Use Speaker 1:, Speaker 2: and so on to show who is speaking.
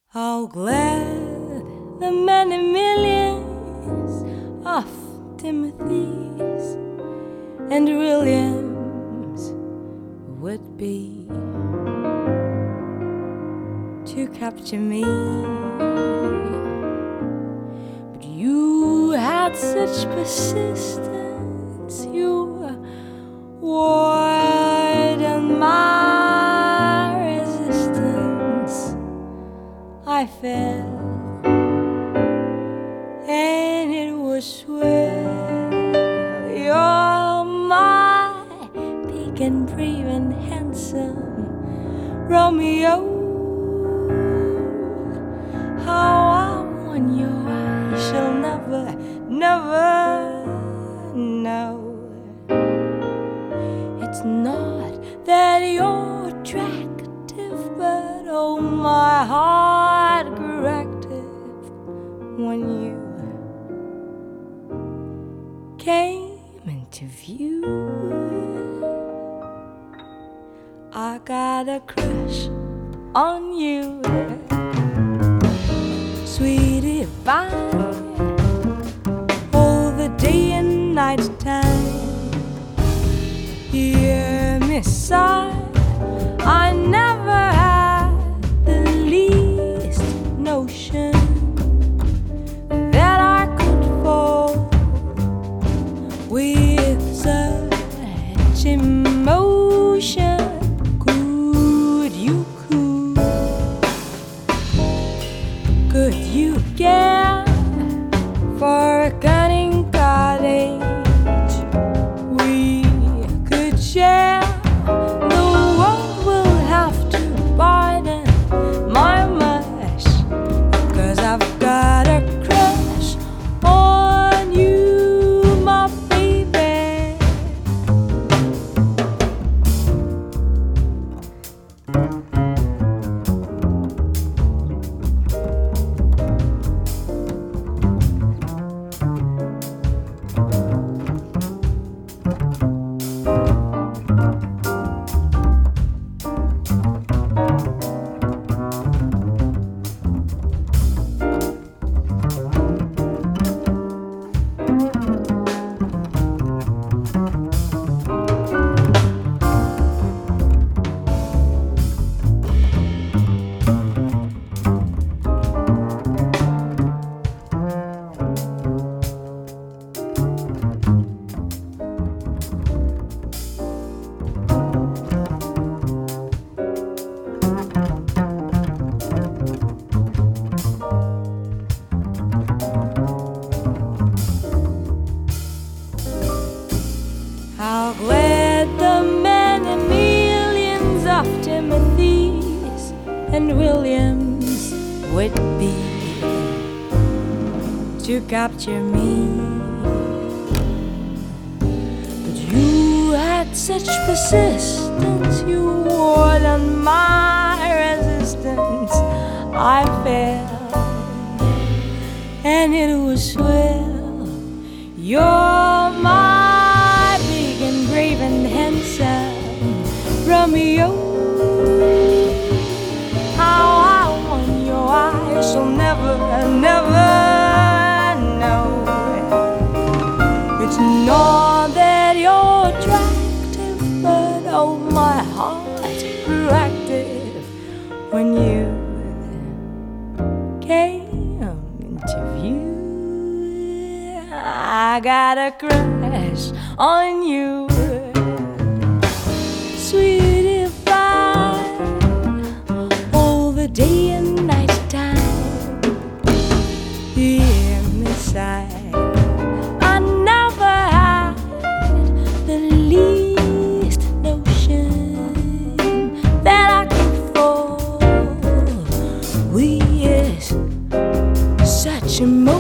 Speaker 1: How glad the many millions of Timothys and Williams would be to capture me. But you had such persistence, you warred my resistance. I fell, and it was swell. You're my big and brave and handsome Romeo. How I want you, I shall never, never know. It's not that you're attractive, but oh, my heart grew active when you came into view. I got a crush on you, sweetie pie, all the day and night time. Hear me sigh, I never had the least notion that I could fall with such emotion. Could you care for a cunning cottage? We could share. The world will have to pardon my mush, 'cause I've got a crush on you, my baby. How glad the many millions of Timothys and Williams would be to capture me. But you had such persistence, you warred on my resistance. I fell, and it was swell. You're my big and brave and handsome Romeo. How I want your eyes, shall never, never know. It's not that you're attractive, but oh, my heart grew active when you came into view. I got a crush on you, sweetie pie, all the day and night time. Hear me sigh, I never had the least notion that I could fall with such emotion.